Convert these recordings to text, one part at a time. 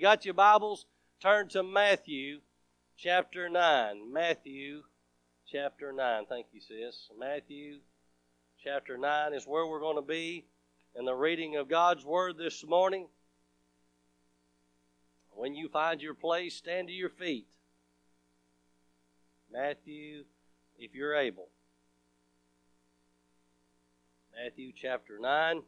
got your Bibles, turn to Matthew chapter 9. Matthew chapter 9. Thank you, sis. Matthew chapter 9 is where we're going to be in the reading of God's Word this morning. When you find your place, stand to your feet. Matthew, if you're able. Matthew chapter 9.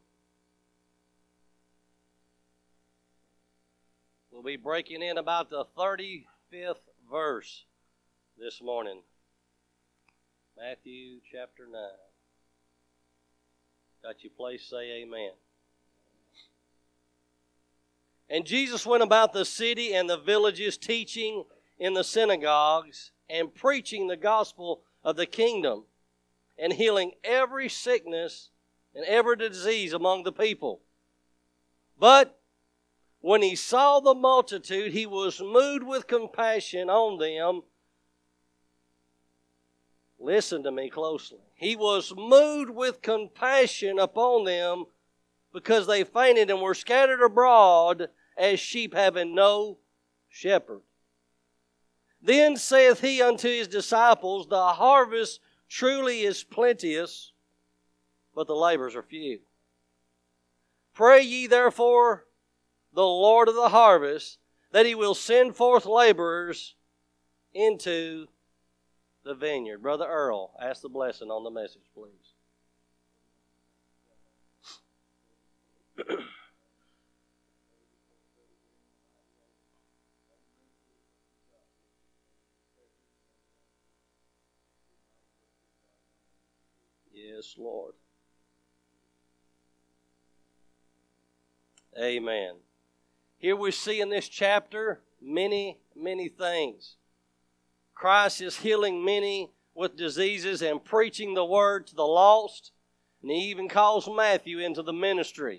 We'll be breaking in about the 35th verse this morning. Matthew chapter 9. Got your place? Say amen. And Jesus went about the city and the villages, teaching in the synagogues and preaching the gospel of the kingdom and healing every sickness and every disease among the people. But when he saw the multitude, he was moved with compassion on them. Listen to me closely. He was moved with compassion upon them because they fainted and were scattered abroad as sheep having no shepherd. Then saith he unto his disciples, the harvest truly is plenteous, but the laborers are few. Pray ye therefore the Lord of the harvest, that he will send forth laborers into the vineyard. Brother Earl, ask the blessing on the message, please. Yes, Lord. Amen. Here we see in this chapter many, many things. Christ is healing many with diseases and preaching the word to the lost. And he even calls Matthew into the ministry.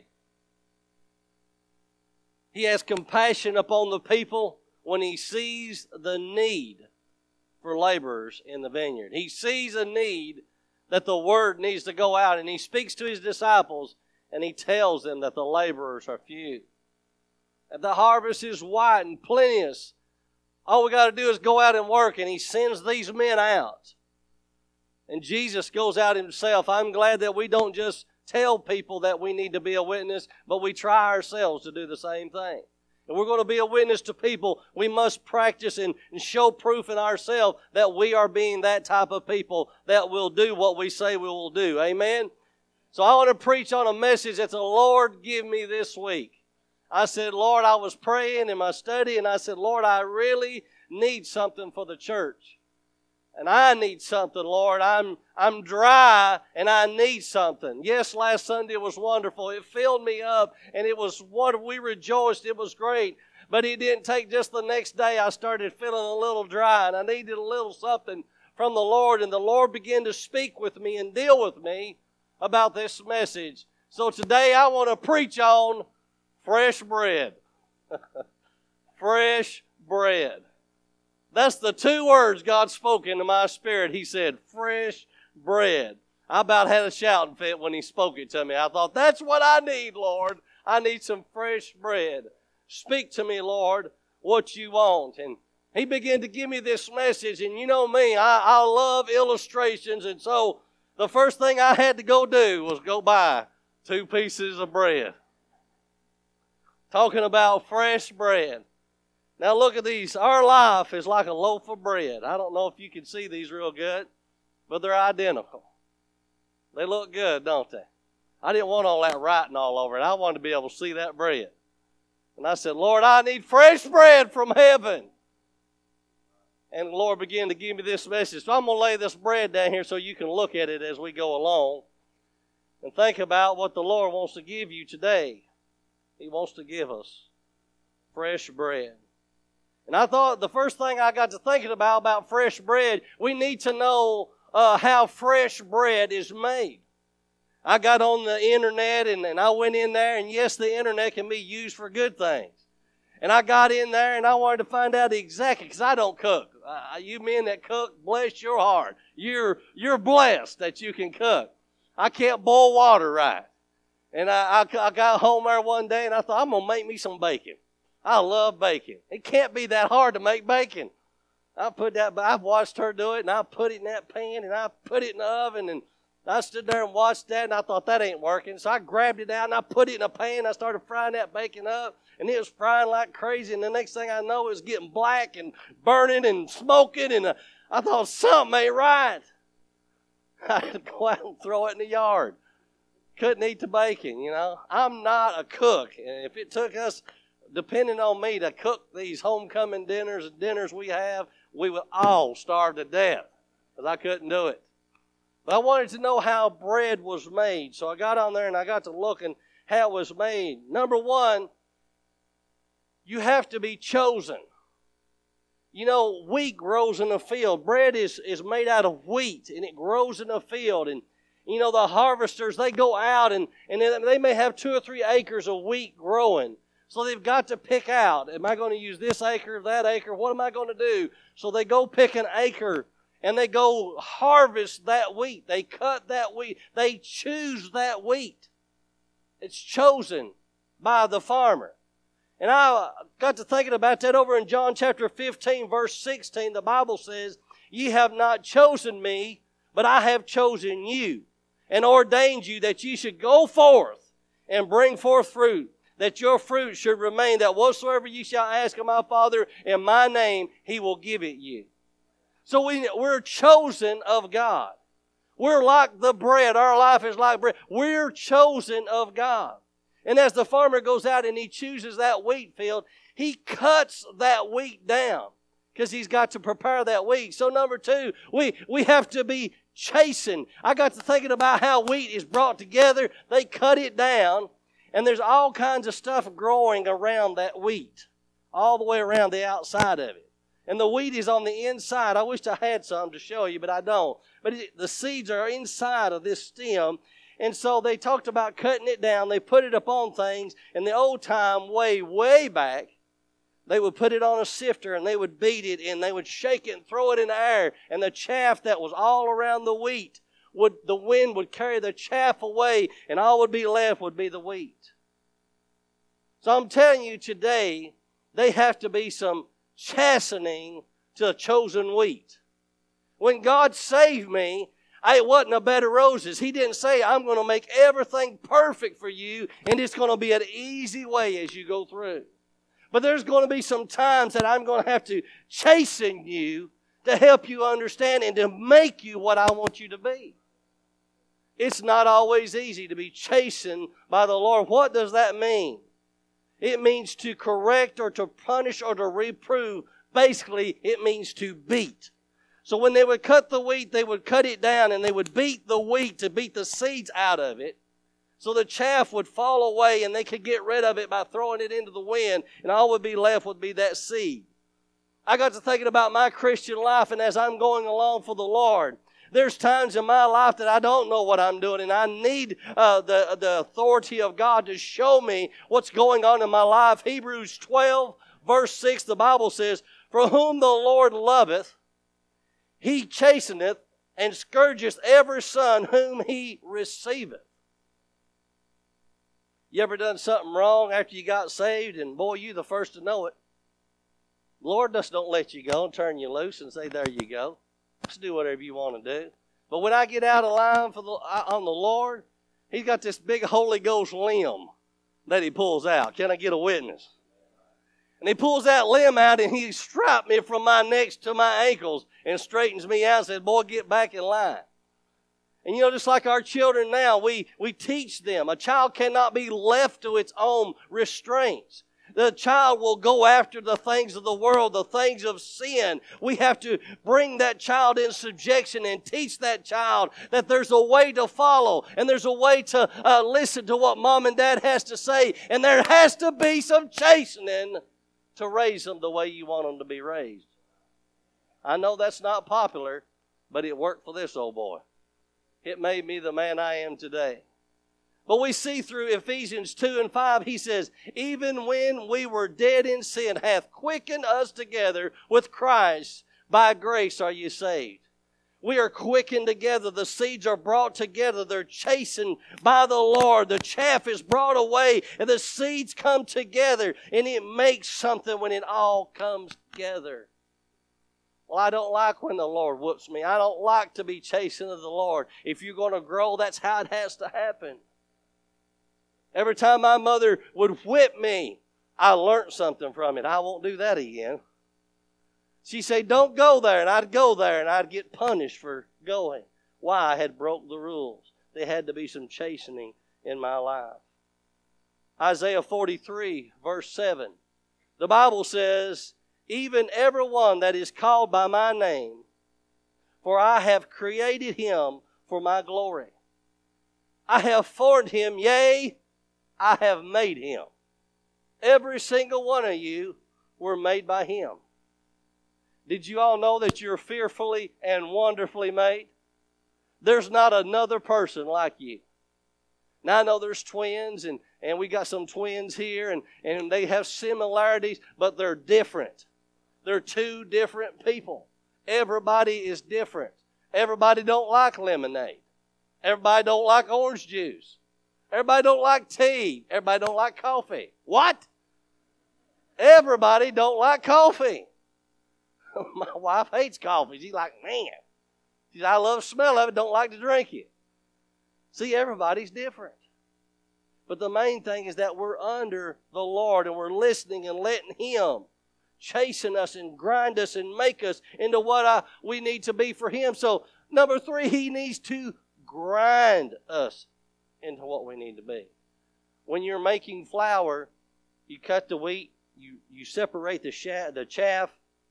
He has compassion upon the people when he sees the need for laborers in the vineyard. He sees a need that the word needs to go out, and he speaks to his disciples and he tells them that the laborers are few. That the harvest is wide and plenteous. All we got to do is go out and work, and he sends these men out. And Jesus goes out himself. I'm glad that we don't just tell people that we need to be a witness, but we try ourselves to do the same thing. If we're going to be a witness to people, we must practice and show proof in ourselves that we are being that type of people that will do what we say we will do. Amen? So I want to preach on a message that the Lord gave me this week. I said, Lord, I was praying in my study, and I said, Lord, I really need something for the church. And I need something, Lord. I'm dry, and I need something. Yes, last Sunday was wonderful. It filled me up, and it was wonderful. We rejoiced. It was great. But it didn't take just the next day. I started feeling a little dry, and I needed a little something from the Lord. And the Lord began to speak with me and deal with me about this message. So today I want to preach on fresh bread. Fresh bread. That's the two words God spoke into my spirit. He said, fresh bread. I about had a shouting fit when he spoke it to me. I thought, that's what I need, Lord. I need some fresh bread. Speak to me, Lord, what you want. And he began to give me this message. And you know me, I love illustrations. And so the first thing I had to go do was go buy 2 pieces of bread. Talking about fresh bread. Now look at these. Our life is like a loaf of bread. I don't know if you can see these real good, but they're identical. They look good, don't they? I didn't want all that writing all over it. I wanted to be able to see that bread. And I said, Lord, I need fresh bread from heaven. And the Lord began to give me this message. So I'm going to lay this bread down here so you can look at it as we go along and think about what the Lord wants to give you today. He wants to give us fresh bread. And I thought the first thing I got to thinking about fresh bread, we need to know how fresh bread is made. I got on the internet and I went in there, and yes, the internet can be used for good things. And I got in there and I wanted to find out exactly, because I don't cook. You men that cook, bless your heart. You're blessed that you can cook. I can't boil water right. And I got home there one day and I thought, I'm going to make me some bacon. I love bacon. It can't be that hard to make bacon. I've watched her do it, and I put it in that pan, and I put it in the oven, and I stood there and watched that, and I thought that ain't working. So I grabbed it out, and I put it in a pan. I started frying that bacon up, and it was frying like crazy. And the next thing I know, it was getting black and burning and smoking, and I thought something ain't right. I had to go out and throw it in the yard. Couldn't eat the bacon, you know. I'm not a cook, and if it took us, depending on me, to cook these homecoming dinners and dinners we have, we would all starve to death because I couldn't do it. But I wanted to know how bread was made. So I got on there and I got to looking how it was made. Number one, you have to be chosen. You know, wheat grows in a field. Bread is made out of wheat, and it grows in a field. And, you know, the harvesters, they go out and they may have 2 or 3 acres of wheat growing. So they've got to pick out, am I going to use this acre, that acre? What am I going to do? So they go pick an acre. And they go harvest that wheat. They cut that wheat. They choose that wheat. It's chosen by the farmer. And I got to thinking about that over in John chapter 15, verse 16. The Bible says, "Ye have not chosen me, but I have chosen you, and ordained you that ye should go forth and bring forth fruit, that your fruit should remain, that whatsoever ye shall ask of my Father in my name, he will give it you." So we're chosen of God. We're like the bread. Our life is like bread. We're chosen of God. And as the farmer goes out and he chooses that wheat field, he cuts that wheat down because he's got to prepare that wheat. So number two, we have to be chastened. I got to thinking about how wheat is brought together. They cut it down, and there's all kinds of stuff growing around that wheat, all the way around the outside of it. And the wheat is on the inside. I wish I had some to show you, but I don't. But the seeds are inside of this stem. And so they talked about cutting it down. They put it up on things. In the old time, way back, they would put it on a sifter and they would beat it and they would shake it and throw it in the air. And the chaff that was all around the wheat, the wind would carry the chaff away, and all would be left would be the wheat. So I'm telling you today, they have to be some chastening to a chosen wheat. When God saved me, it wasn't a bed of roses. He didn't say, I'm going to make everything perfect for you and it's going to be an easy way as you go through. But there's going to be some times that I'm going to have to chasten you to help you understand and to make you what I want you to be. It's not always easy to be chastened by the Lord. What does that mean? It means to correct or to punish or to reprove. Basically, it means to beat. So when they would cut the wheat, they would cut it down and they would beat the wheat to beat the seeds out of it. So the chaff would fall away and they could get rid of it by throwing it into the wind, and all would be left would be that seed. I got to thinking about my Christian life, and as I'm going along for the Lord, there's times in my life that I don't know what I'm doing, and I need the authority of God to show me what's going on in my life. Hebrews 12, verse 6, the Bible says, "For whom the Lord loveth, he chasteneth, and scourgeth every son whom he receiveth." You ever done something wrong after you got saved, and boy, you the first to know it. The Lord just don't let you go and turn you loose and say, there you go. Just do whatever you want to do. But when I get out of line on the Lord, He's got this big Holy Ghost limb that He pulls out. Can I get a witness? And He pulls that limb out and He strapped me from my neck to my ankles and straightens me out and says, boy, get back in line. And you know, just like our children now, we teach them. A child cannot be left to its own restraints. The child will go after the things of the world, the things of sin. We have to bring that child in subjection and teach that child that there's a way to follow and there's a way to listen to what mom and dad has to say. And there has to be some chastening to raise them the way you want them to be raised. I know that's not popular, but it worked for this old boy. It made me the man I am today. But we see through Ephesians 2 and 5, he says, even when we were dead in sin, hath quickened us together with Christ. By grace are you saved. We are quickened together. The seeds are brought together. They're chastened by the Lord. The chaff is brought away, and the seeds come together, and it makes something when it all comes together. Well, I don't like when the Lord whoops me. I don't like to be chastened of the Lord. If you're going to grow, that's how it has to happen. Every time my mother would whip me, I learned something from it. I won't do that again. She'd say, don't go there, and I'd go there, and I'd get punished for going. Why? I had broke the rules. There had to be some chastening in my life. Isaiah 43, verse 7. The Bible says, even everyone that is called by my name, for I have created him for my glory. I have formed him, yea, I have made him. Every single one of you were made by him. Did you all know that you're fearfully and wonderfully made? There's not another person like you. Now I know there's twins, and we got some twins here, and they have similarities, but they're different. They're two different people. Everybody is different. Everybody don't like lemonade. Everybody don't like orange juice. Everybody don't like tea. Everybody don't like coffee. What? Everybody don't like coffee. My wife hates coffee. She's like, man. She says, I love the smell of it, don't like to drink it. See, everybody's different. But the main thing is that we're under the Lord and we're listening and letting Him chasten us and grind us and make us into what we need to be for Him. So, number 3, He needs to grind us into what we need to be. When you're making flour, you cut the wheat, you separate the chaff,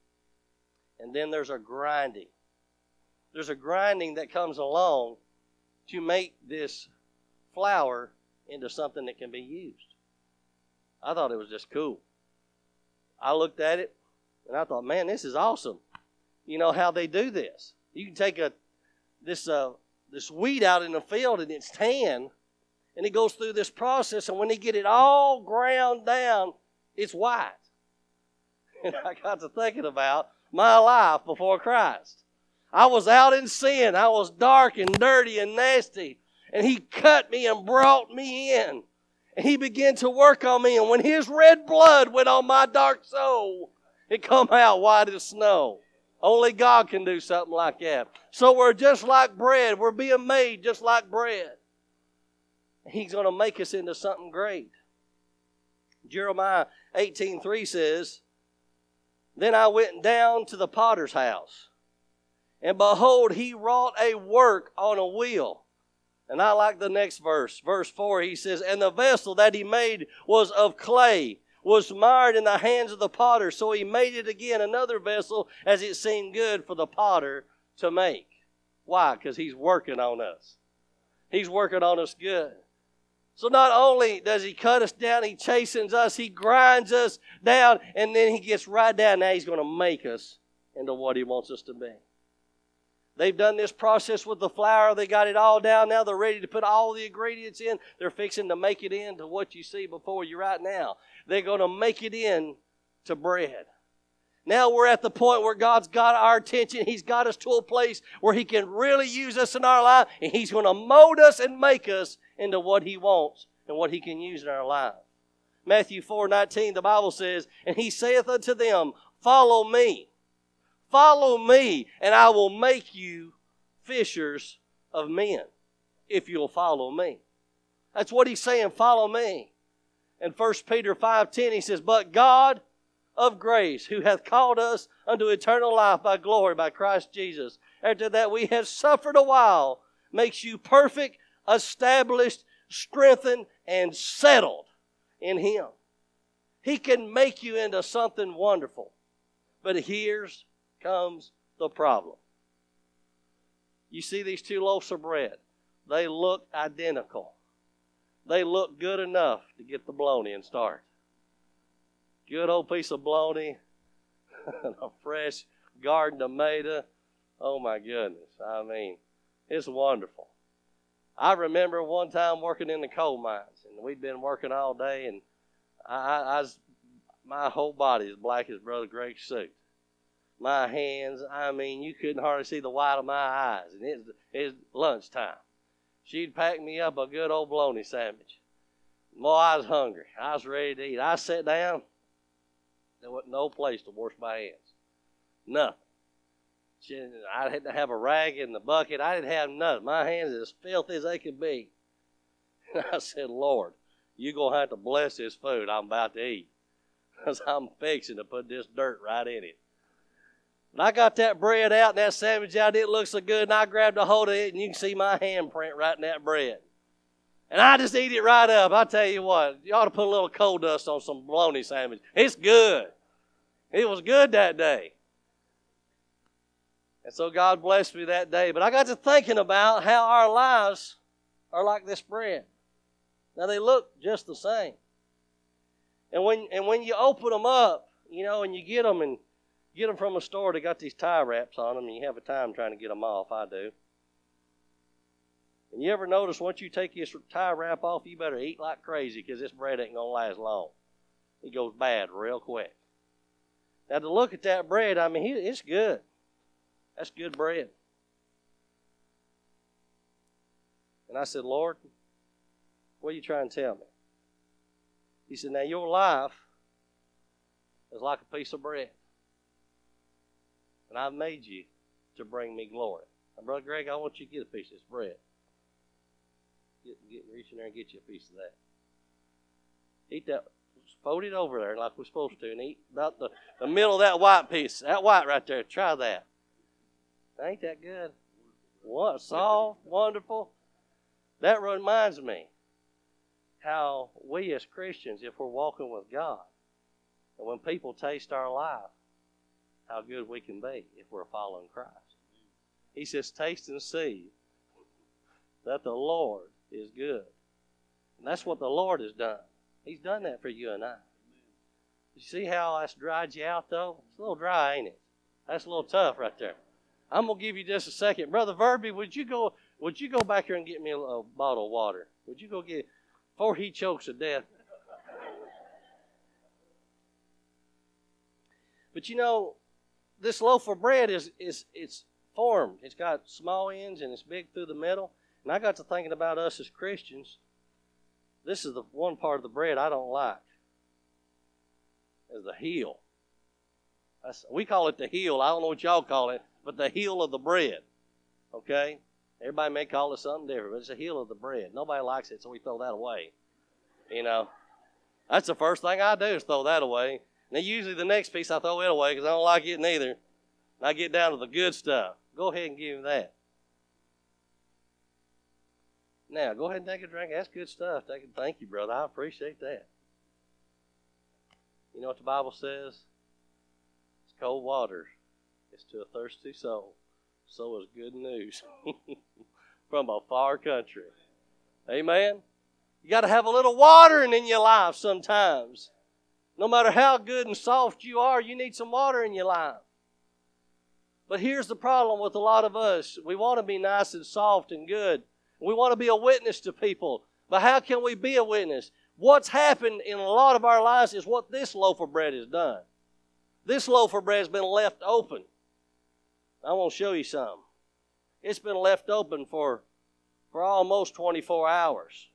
and then there's a grinding. There's a grinding that comes along to make this flour into something that can be used. I thought it was just cool. I looked at it, and I thought, man, this is awesome. You know how they do this. You can take this wheat out in the field, and it's tan, and it goes through this process, and when they get it all ground down, it's white. And I got to thinking about my life before Christ. I was out in sin. I was dark and dirty and nasty. And He cut me and brought me in. And He began to work on me. And when His red blood went on my dark soul, it come out white as snow. Only God can do something like that. So we're just like bread. We're being made just like bread. He's going to make us into something great. Jeremiah 18:3 says, then I went down to the potter's house, and behold, he wrought a work on a wheel. And I like the next verse. Verse 4, he says, and the vessel that he made was of clay, was mired in the hands of the potter. So he made it again, another vessel, as it seemed good for the potter to make. Why? Because He's working on us. He's working on us good. So not only does He cut us down, He chastens us, He grinds us down, and then He gets right down. Now He's going to make us into what He wants us to be. They've done this process with the flour. They got it all down. Now they're ready to put all the ingredients in. They're fixing to make it into what you see before you right now. They're going to make it into bread. Now we're at the point where God's got our attention. He's got us to a place where He can really use us in our life, and He's going to mold us and make us into what He wants and what He can use in our life. Matthew 4:19, the Bible says, and He saith unto them, follow me. Follow me, and I will make you fishers of men, if you'll follow me. That's what He's saying, follow me. In 1 Peter 5:10, He says, but God of grace, who hath called us unto eternal life by glory by Christ Jesus, after that we have suffered a while, makes you perfect, established, strengthened, and settled in Him. He can make you into something wonderful. But here comes the problem. You see these 2 loaves of bread. They look identical. They look good enough to get the bologna and start. Good old piece of bologna, a fresh garden tomato. Oh my goodness. I mean, it's wonderful. I remember one time working in the coal mines, and we'd been working all day, and my whole body is black as Brother Greg's suit. my hands. I mean, you couldn't hardly see the white of my eyes. And it's lunchtime. She'd pack me up a good old bologna sandwich. Boy, I was hungry. I was ready to eat. I sat down. There wasn't no place to wash my hands. Nothing. I had to have a rag in the bucket. I didn't have nothing. My hands as filthy as they could be. And I said, Lord, you're going to have to bless this food I'm about to eat, because I'm fixing to put this dirt right in it. And I got that bread out and that sandwich out. It looked so good, and I grabbed a hold of it, and you can see my handprint right in that bread. And I just eat it right up. I tell you what, you ought to put a little coal dust on some bologna sandwich. It's good. It was good that day. And so God blessed me that day. But I got to thinking about how our lives are like this bread. Now, they look just the same. And when you open them up, and you get them from a store, they got these tie wraps on them, and you have a time trying to get them off. I do. And you ever notice once you take this tie wrap off, you better eat like crazy, because this bread ain't going to last long. It goes bad real quick. Now, to look at that bread, I mean, it's good. That's good bread. And I said, Lord, what are you trying to tell me? He said, now your life is like a piece of bread. And I've made you to bring me glory. Now, Brother Greg, I want you to get a piece of this bread. Reach in there and get you a piece of that. Eat that. Fold it over there like we're supposed to, and eat about the middle of that white piece. That white right there. Try that. Ain't that good? What? Soft, wonderful. That reminds me how we as Christians, if we're walking with God, and when people taste our life, how good we can be if we're following Christ. He says, taste and see that the Lord is good. And that's what the Lord has done. He's done that for you and I. You see how that's dried you out, though? It's a little dry, ain't it? That's a little tough right there. I'm going to give you just a second. Brother Verby, would you go back here and get me a bottle of water? Would you go get, before he chokes to death? But this loaf of bread it's formed. It's got small ends and it's big through the middle. And I got to thinking about us as Christians. This is the one part of the bread I don't like. Is the heel. We call it the heel. I don't know what y'all call it, but the heel of the bread. Okay? Everybody may call it something different, but it's the heel of the bread. Nobody likes it, so we throw that away. That's the first thing I do is throw that away. And then usually the next piece I throw it away because I don't like it neither. And I get down to the good stuff. Go ahead and give him that. Now, go ahead and take a drink. That's good stuff. Thank you, brother. I appreciate that. You know what the Bible says? It's cold water. It's to a thirsty soul. So is good news from a far country. Amen? You got to have a little watering in your life sometimes. No matter how good and soft you are, you need some water in your life. But here's the problem with a lot of us. We want to be nice and soft and good. We want to be a witness to people. But how can we be a witness? What's happened in a lot of our lives is what this loaf of bread has done. This loaf of bread has been left open. I want to show you something. It's been left open for almost 24 hours.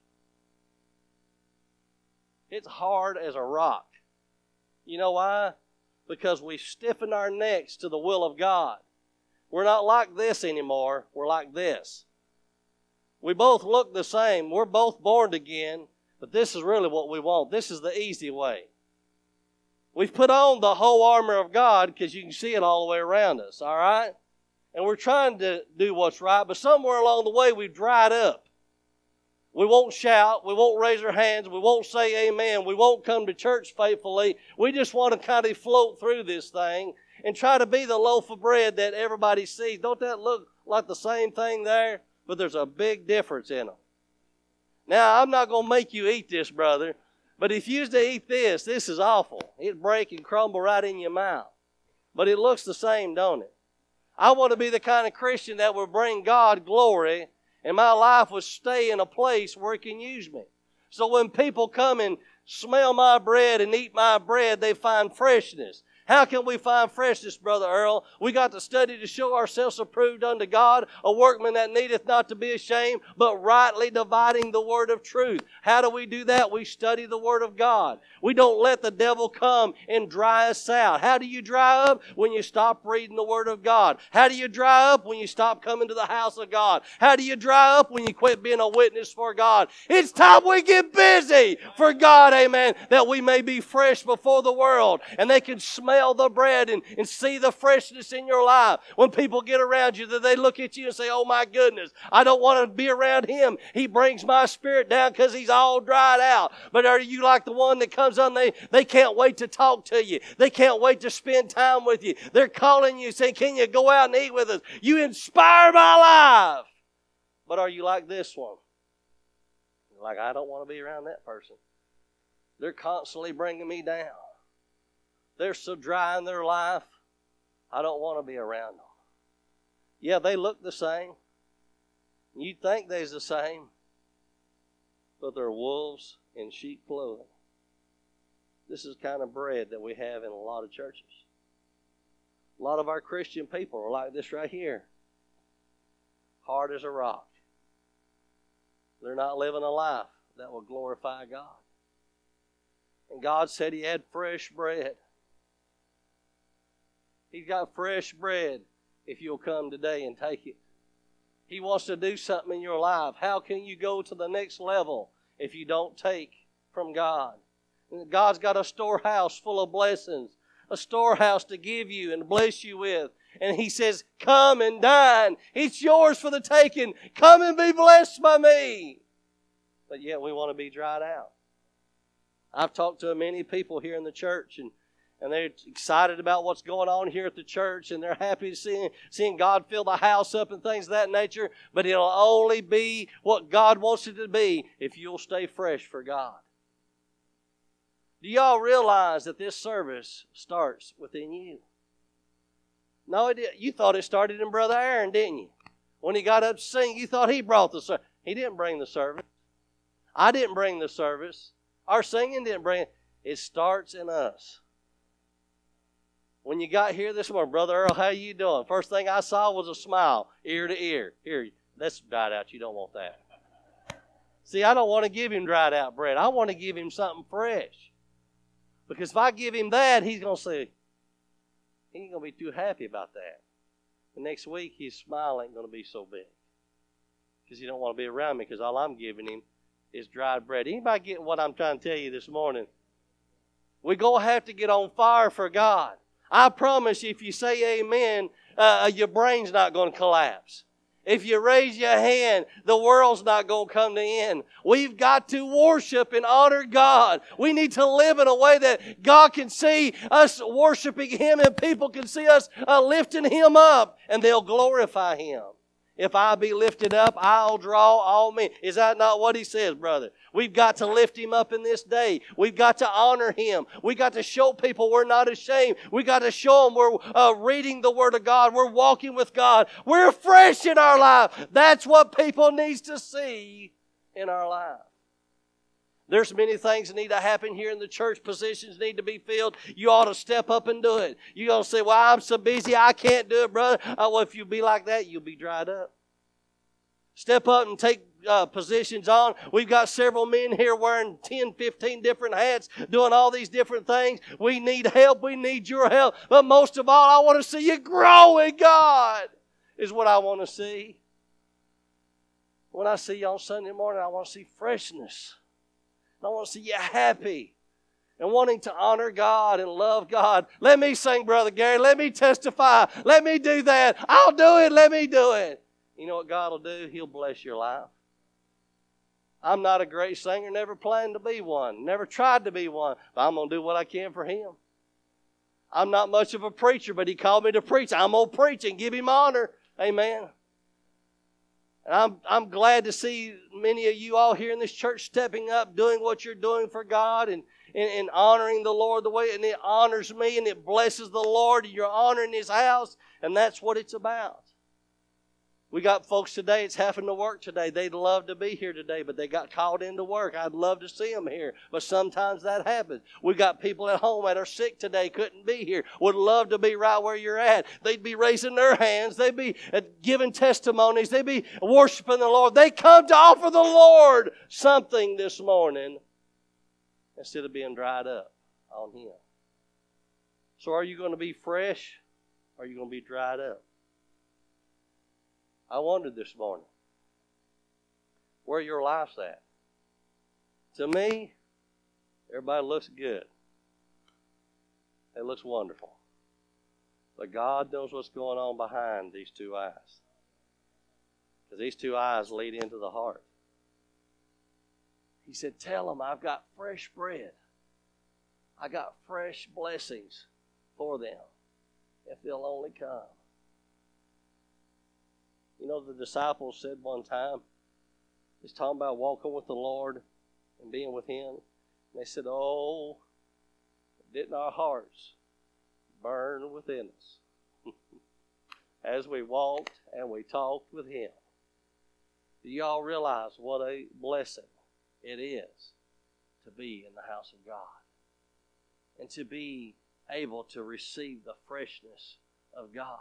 It's hard as a rock. You know why? Because we've stiffened our necks to the will of God. We're not like this anymore. We're like this. We both look the same. We're both born again, but this is really what we want. This is the easy way. We've put on the whole armor of God because you can see it all the way around us, all right? And we're trying to do what's right, but somewhere along the way we've dried up. We won't shout. We won't raise our hands. We won't say amen. We won't come to church faithfully. We just want to kind of float through this thing and try to be the loaf of bread that everybody sees. Don't that look like the same thing there? But there's a big difference in them. Now, I'm not going to make you eat this, brother, but if you used to eat this is awful. It'd break and crumble right in your mouth. But it looks the same, don't it? I want to be the kind of Christian that will bring God glory, and my life will stay in a place where He can use me. So when people come and smell my bread and eat my bread, they find freshness. How can we find freshness, Brother Earl? We got to study to show ourselves approved unto God, a workman that needeth not to be ashamed, but rightly dividing the word of truth. How do we do that? We study the word of God. We don't let the devil come and dry us out. How do you dry up? When you stop reading the word of God. How do you dry up? When you stop coming to the house of God. How do you dry up? When you quit being a witness for God. It's time we get busy for God, amen, that we may be fresh before the world and they can smell the bread and see the freshness in your life. When people get around you, that they look at you and say, oh my goodness, I don't want to be around him. He brings my spirit down because he's all dried out. But are you like the one that comes on, they can't wait to talk to you. They can't wait to spend time with you. They're calling you saying, can you go out and eat with us? You inspire my life. But are you like this one? Like, I don't want to be around that person. They're constantly bringing me down. They're so dry in their life, I don't want to be around them. Yeah, they look the same. You think they're the same, but they're wolves in sheep clothing. This is the kind of bread that we have in a lot of churches. A lot of our Christian people are like this right here. Hard as a rock. They're not living a life that will glorify God. And God said He had fresh bread. He's got fresh bread if you'll come today and take it. He wants to do something in your life. How can you go to the next level if you don't take from God? And God's got a storehouse full of blessings, a storehouse to give you and bless you with. And He says, come and dine. It's yours for the taking. Come and be blessed by me. But yet we want to be dried out. I've talked to many people here in the church, and they're excited about what's going on here at the church, and they're happy seeing God fill the house up and things of that nature. But it'll only be what God wants it to be if you'll stay fresh for God. Do y'all realize that this service starts within you? No, it didn't. You thought it started in Brother Aaron, didn't you? When he got up to sing, you thought he brought the service. He didn't bring the service. I didn't bring the service. Our singing didn't bring it. It starts in us. When you got here this morning, Brother Earl, how you doing? First thing I saw was a smile, ear to ear. Here, that's dried out. You don't want that. See, I don't want to give him dried out bread. I want to give him something fresh. Because if I give him that, he's going to say, he ain't going to be too happy about that. The next week, his smile ain't going to be so big. Because he don't want to be around me because all I'm giving him is dried bread. Anybody get what I'm trying to tell you this morning? We're going to have to get on fire for God. I promise you, if you say amen, your brain's not going to collapse. If you raise your hand, the world's not going to come to end. We've got to worship and honor God. We need to live in a way that God can see us worshiping Him and people can see us lifting Him up, and they'll glorify Him. If I be lifted up, I'll draw all men. Is that not what He says, brother? We've got to lift Him up in this day. We've got to honor Him. We've got to show people we're not ashamed. We've got to show them we're reading the Word of God. We're walking with God. We're fresh in our life. That's what people need to see in our life. There's many things that need to happen here in the church. Positions need to be filled. You ought to step up and do it. You're going to say, well, I'm so busy, I can't do it, brother. Well, if you be like that, you'll be dried up. Step up and take positions on. We've got several men here wearing 10, 15 different hats, doing all these different things. We need help. We need your help. But most of all, I want to see you grow in God is what I want to see. When I see you on Sunday morning, I want to see freshness. I want to see you happy and wanting to honor God and love God. Let me sing, Brother Gary. Let me testify. Let me do that. I'll do it. Let me do it. You know what God will do? He'll bless your life. I'm not a great singer. Never planned to be one. Never tried to be one. But I'm going to do what I can for Him. I'm not much of a preacher, but He called me to preach. I'm going to preach and give Him honor. Amen. And I'm glad to see many of you all here in this church stepping up, doing what you're doing for God and honoring the Lord the way, and it honors me and it blesses the Lord, and you're honoring His house, and that's what it's about. We got folks today, it's having to work today. They'd love to be here today, but they got called into work. I'd love to see them here, but sometimes that happens. We got people at home that are sick today, couldn't be here, would love to be right where you're at. They'd be raising their hands. They'd be giving testimonies. They'd be worshiping the Lord. They come to offer the Lord something this morning instead of being dried up on Him. So are you going to be fresh or are you going to be dried up? I wondered this morning where your life's at. To me, everybody looks good. It looks wonderful. But God knows what's going on behind these two eyes. Because these two eyes lead into the heart. He said, tell them I've got fresh bread. I got fresh blessings for them if they'll only come. You know, the disciples said one time, he's talking about walking with the Lord and being with Him. And they said, oh, didn't our hearts burn within us as we walked and we talked with Him? Do y'all realize what a blessing it is to be in the house of God and to be able to receive the freshness of God?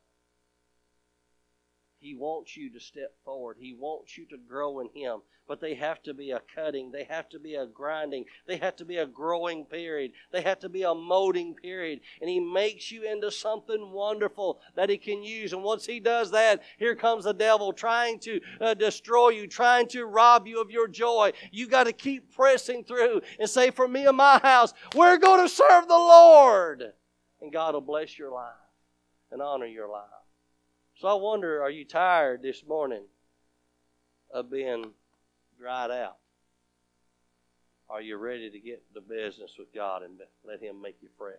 He wants you to step forward. He wants you to grow in Him. But they have to be a cutting. They have to be a grinding. They have to be a growing period. They have to be a molding period. And He makes you into something wonderful that He can use. And once He does that, here comes the devil trying to destroy you, trying to rob you of your joy. You got to keep pressing through and say, for me and my house, we're going to serve the Lord. And God will bless your life and honor your life. So I wonder, are you tired this morning of being dried out? Are you ready to get to business with God and let Him make you fresh?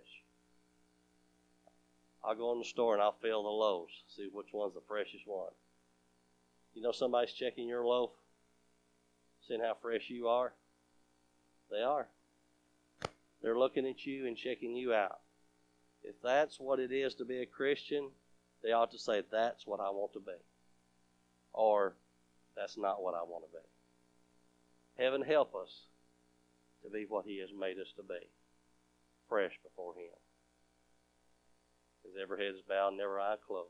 I'll go in the store and I'll feel the loaves, see which one's the freshest one. You know somebody's checking your loaf, seeing how fresh you are? They are. They're looking at you and checking you out. If that's what it is to be a Christian, they ought to say, that's what I want to be. Or, that's not what I want to be. Heaven help us to be what He has made us to be. Fresh before Him. As every head is bowed and every eye closed.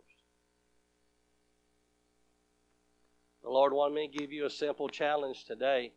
The Lord wanted me to give you a simple challenge today.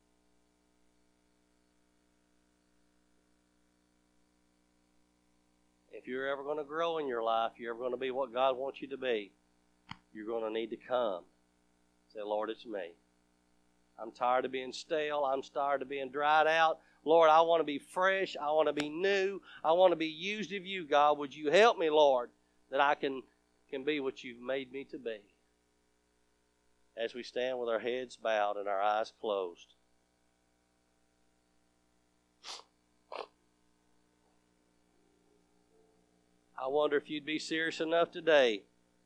If you're ever going to grow in your life, you're ever going to be what God wants you to be, you're going to need to come. Say, Lord, it's me. I'm tired of being stale. I'm tired of being dried out. Lord, I want to be fresh. I want to be new. I want to be used of you, God. Would you help me, Lord, that I can be what you've made me to be? As we stand with our heads bowed and our eyes closed. I wonder if you'd be serious enough today.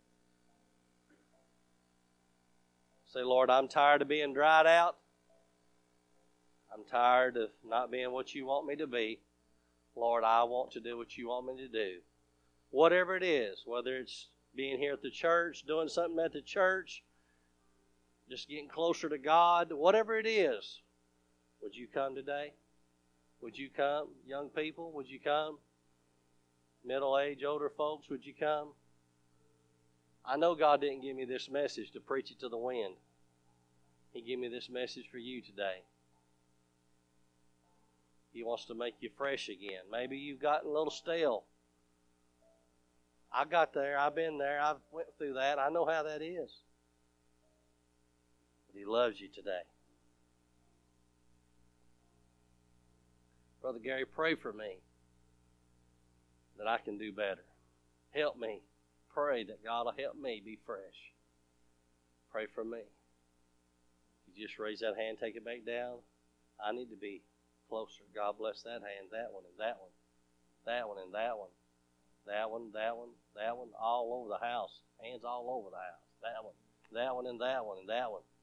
Say, Lord, I'm tired of being dried out. I'm tired of not being what you want me to be. Lord, I want to do what you want me to do. Whatever it is, whether it's being here at the church, doing something at the church, just getting closer to God, whatever it is, would you come today? Would you come? Young people, would you come? Middle-aged, older folks, would you come? I know God didn't give me this message to preach it to the wind. He gave me this message for you today. He wants to make you fresh again. Maybe you've gotten a little stale. I got there. I've been there. I've went through that. I know how that is. But He loves you today. Brother Gary, pray for me that I can do better. Help me. Pray that God will help me be fresh. Pray for me. You just raise that hand, take it back down. I need to be closer. God bless that hand, that one, and that one. That one and that one. That one, that one, that one, all over the house. Hands all over the house. That one and that one and that one.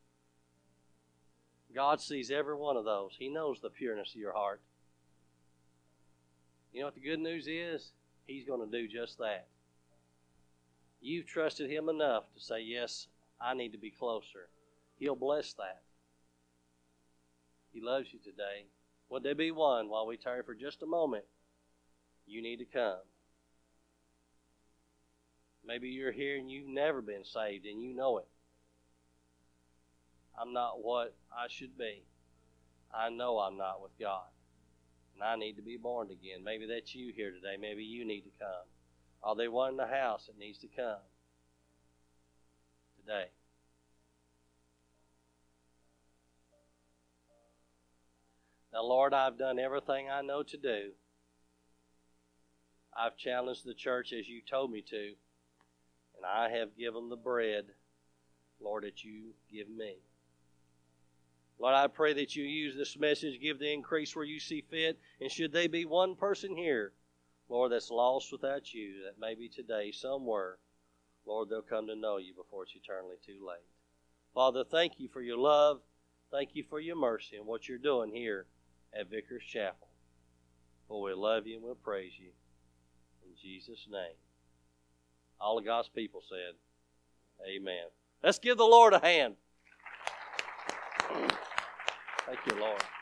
God sees every one of those. He knows the pureness of your heart. You know what the good news is? He's going to do just that. You've trusted Him enough to say, yes, I need to be closer. He'll bless that. He loves you today. Would there be one while we tarry for just a moment? You need to come. Maybe you're here and you've never been saved and you know it. I'm not what I should be. I know I'm not with God. And I need to be born again. Maybe that's you here today. Maybe you need to come. Are there one in the house that needs to come today? Now, Lord, I've done everything I know to do. I've challenged the church as you told me to. And I have given the bread, Lord, that you give me. Lord, I pray that you use this message, give the increase where you see fit. And should there be one person here, Lord, that's lost without you, that maybe today, somewhere, Lord, they'll come to know you before it's eternally too late. Father, thank you for your love. Thank you for your mercy and what you're doing here at Vickers Chapel. For we love you and we'll praise you. In Jesus' name. All of God's people said, amen. Let's give the Lord a hand. Thank you, Lord.